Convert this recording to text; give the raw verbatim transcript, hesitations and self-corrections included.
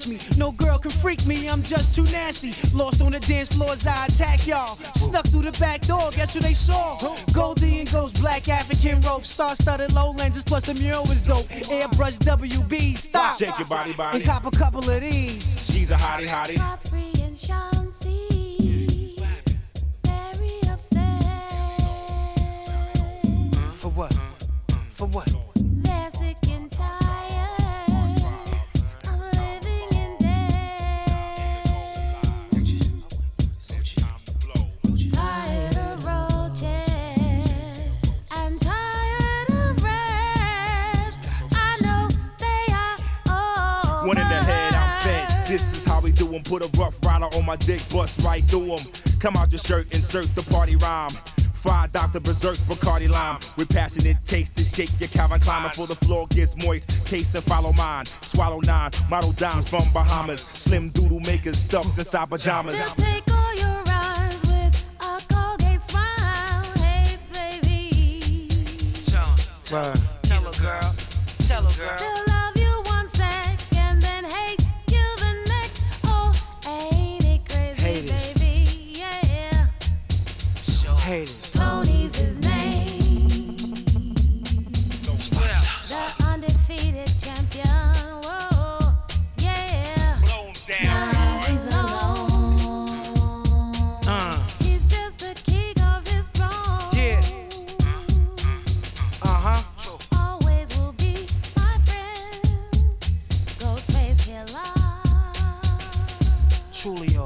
match me. No girl can freak me, I'm just too nasty. Lost on the dance floors, I attack y'all. Snuck through the back door, guess who they saw? Goldie and Ghost, black African rope. Star-studded lowlanders, plus the mural was dope. Airbrush W B, stop. Shake your body, body. And cop a couple of these. She's a hottie, hottie. Free and Chauncey, very upset. For what? For what? They're sick and tired of living in debt. Tired of roaches and tired of rats. I know they are all One in the head, I'm fed. This is how we do 'em. Put a rough rider on my dick, bust right through 'em. Come out your shirt, insert the party rhyme. Fried Doctor Berserk, Bacardi Lime. With passionate taste to shake your Calvin Klein before the floor gets moist. Taste and follow mine. Swallow nine, model dimes from Bahamas. Slim doodle makers stuffed inside pajamas. to take all your rhymes with a Colgate smile. Hey, baby. Tell her, girl. Tell her, girl. They'll love you one second, then hate you the next. Oh, ain't it crazy, Haters. baby? Yeah. Haters. Tony's his name. The undefeated champion. Whoa, yeah. Now he's alone. Uh, He's just the king of his throne. Yeah. uh-huh. Always will be my friend. Ghostface Killer. Truly